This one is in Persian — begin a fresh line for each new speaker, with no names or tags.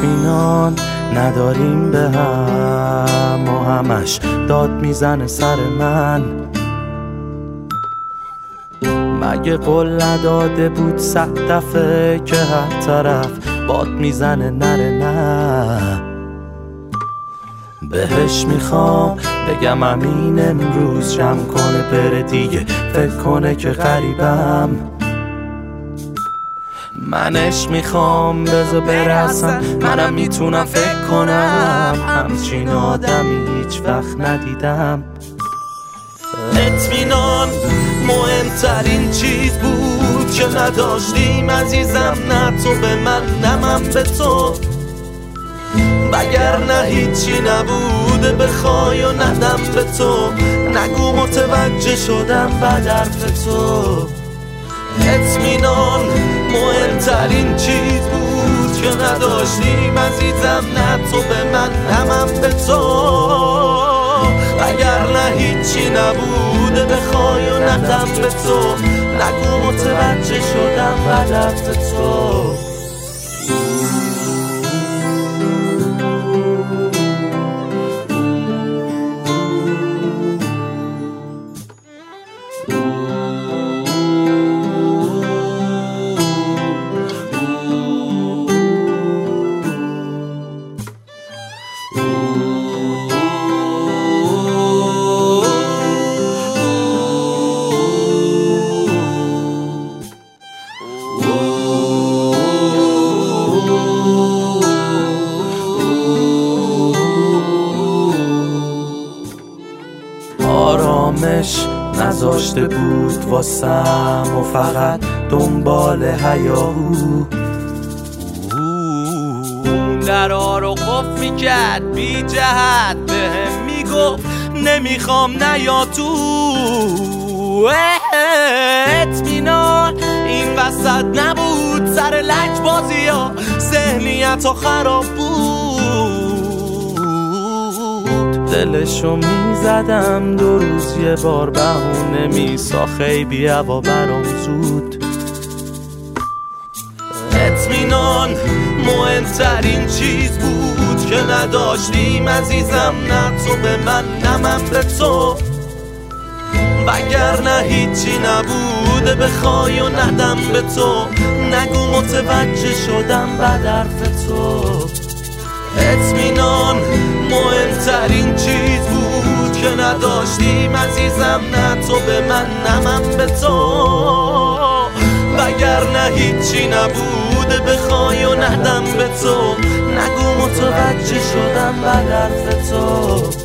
اطمینان نداریم به هم و همش داد میزنه سر من. مگه قول نداده بود 100 دفعه که هر طرف باد میزنه نره نه؟ بهش میخوام بگم امین امروز جمع کنه بره دیگه، فکر کنه که غریبم. منش میخوام بذار برسم، منم میتونم فکر کنم همچین آدمی هیچ وقت ندیدم. اطمینان مهمترین چیز بود که نداشتیم عزیزم، نه تو به من نه من به تو، وگرنه هیچی نبوده بخوای و ندم به تو. نگو متوجه شدم بعد حرف تو. اطمینان مهمترین چیز بود که نداشتیم عزیزم، نه تو به من نه من به تو، وگرنه هیچی نبوده بخوای و ندم به تو. نگو متوجه شدم بعد حرف تو. آرامش نذاشته بود واسم و فقط دنبال هیاهو درها رو قفل میکرد بی جهت، بهم میگفت نمیخوام نیا تو. اطمینان این وسط نبود، سر لج بازی ها ذهنیت ها خراب بود. دلشو میزدم 2 روز یه بار، بهونه میساخت خیلی هوا برام زود. اطمینان مهمترین چیز بود که نداشتیم عزیزم، نه تو به من نه من به تو، وگرنه هیچی نبوده بخوای و ندم به تو. نگو متوجه شدم بعد حرف تو. اطمینان مهمترین چیز بود که نداشتیم عزیزم، نه تو به من نه من به تو، وگرنه هیچی نبوده بخوای و ندم به تو. نگو متوجه شدم بعد حرف تو.